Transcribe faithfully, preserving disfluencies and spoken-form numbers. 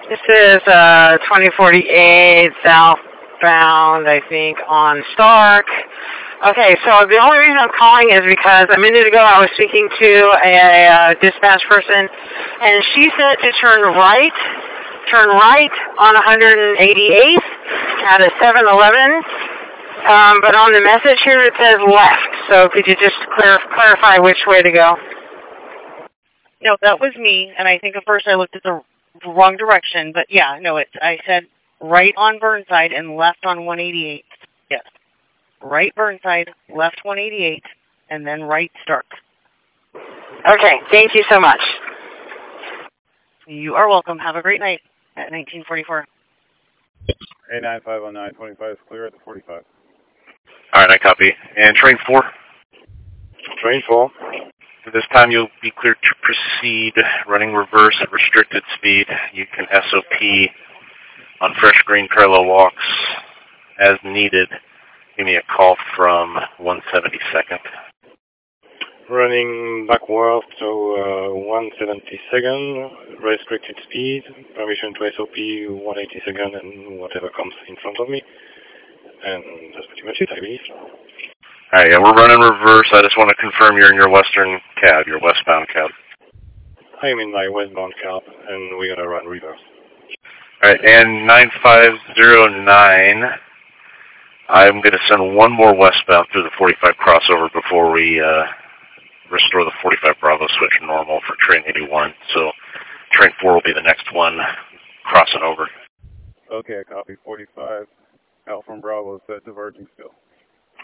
This is uh, twenty forty-eight southbound, I think, on Stark. Okay, so the only reason I'm calling is because a minute ago I was speaking to a, a dispatch person, and she said to turn right, turn right on one eighty-eighth at a seven eleven, um, but on the message here it says left. So could you just clar clarify which way to go? No, that was me, and I think at first I looked at the wrong direction, but yeah, no, it's, I said right on Burnside and left on one eighty-eight. Yes. Right Burnside, left one eighty-eight, and then right Stark. Okay, thank you so much. You are welcome. Have a great night at nineteen forty-four. eight nine five oh nine twenty-five is clear at the forty-five. All right, I copy. And train four? Train four. This time you'll be cleared to proceed, running reverse at restricted speed. You can S O P on fresh green parallel walks as needed. Give me a call from one seventy-second. Running backward to uh, one seventy-second, restricted speed, permission to S O P one eighty-second and whatever comes in front of me. And that's pretty much it, I believe. All right, yeah, we're running reverse. I just want to confirm you're in your western cab, your westbound cab. I'm in my westbound cab, and we're going to run reverse. All right, and nine five zero nine, I'm going to send one more westbound through the forty-five crossover before we uh, restore the forty-five Bravo switch normal for train eighty-one. So train four will be the next one crossing over. Okay, I copy forty-five. Alpha from Bravo, set diverging still.